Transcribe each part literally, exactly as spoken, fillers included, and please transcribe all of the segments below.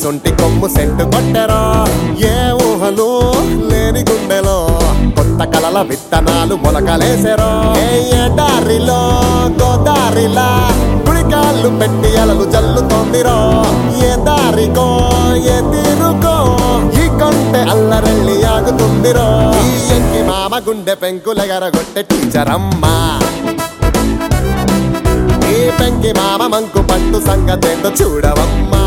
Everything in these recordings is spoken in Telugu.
సొంటి కొమ్ము సెంటు కొట్టెరో ఏ ఊహలు లేని గుండెలో కొత్త కలల విత్తనాలు మొలకలేసెరో ఏ దారిలో గోదారిలా గుడికాళ్ళు పెట్టి అలలు జల్లుతోందిరో ఏ దారికో ఏ తీరుకో ఈ కొంటె అల్లరెళ్ళి ఆగుతుందిరో ఈ ఎంకి మామ గుండె పెంకులెగరగొట్టె టీచరమ్మా ఈ పెంకి మామ మంకు పట్టు సంగతేందో చూడవమ్మా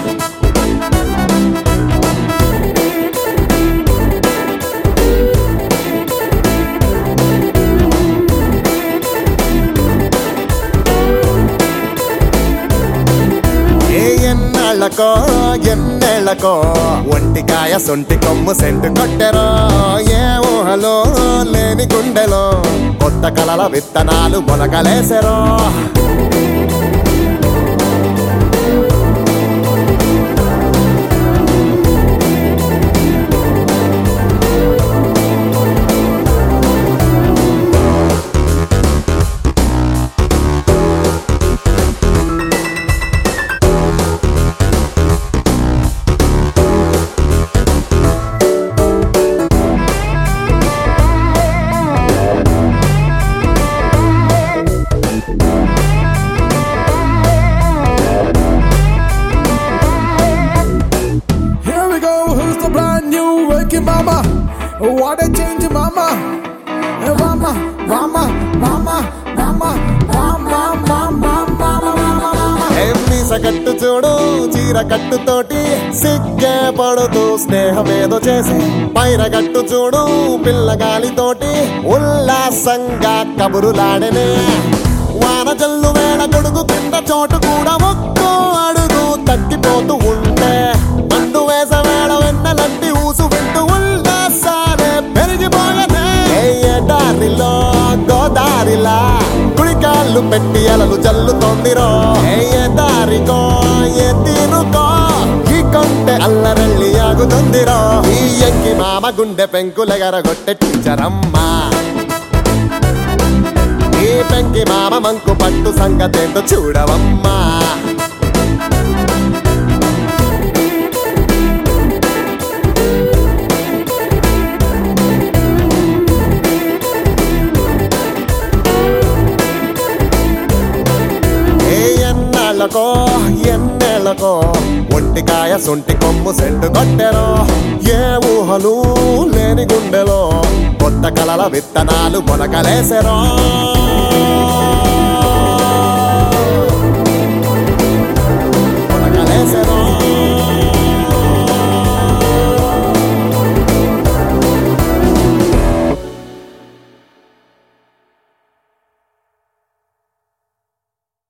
ఎన్నాళ్ళకో ఎన్నేళ్ళకో ఒంటికాయ సొంటి కొమ్ము సెంటు కొట్టెరో ఏ ఊహలో లేని గుండెలో కొత్త కలల విత్తనాలు మొలకలేసెరో Mama, what a change, mama. Mama, mama, mama, mama, mama, mama, mama. మీస కట్టు చూడు చీర కట్టుతోటి సిగ్గే పడుతూ స్నేహమేదో చేసి పైర కట్టు చూడు పిల్లగాలితోటి ఉల్లాసంగా కబురులాడనే వాన జల్లు వేళ గొడుగు కింద చోటు కూడా ఒక్కో అడుగు తగ్గిపోతూ ఉంటే మండు వేస వేళ వెన్నలంటి ఊసు వింటూ ఉల్లాసాలే పెరిగిపోయనే ఏ దారిలో గోదారిలా గుడికాళ్ళు పెట్టి అలలు జల్లుతోందిరో ఏ దారికో ఏ తీరుకో ఈ కొంటె అల్లరెళ్ళి ఆగుతుందిరో ఈ ఎంకి మామ గుండె పెంకులెగరగొట్టె టీచరమ్మా ఈ పెంకి మామ మంకు పట్టు సంగతేందో చూడవమ్మా ఎన్నాళ్ళకో ఎన్నేళ్ళకో ఒంటికాయ సొంటి కొమ్ము సెంటు కొట్టెరో ఏ ఊహలు లేని గుండెలో కొత్త కలల విత్తనాలు మొలకలేసెరో మొలకలేసెరో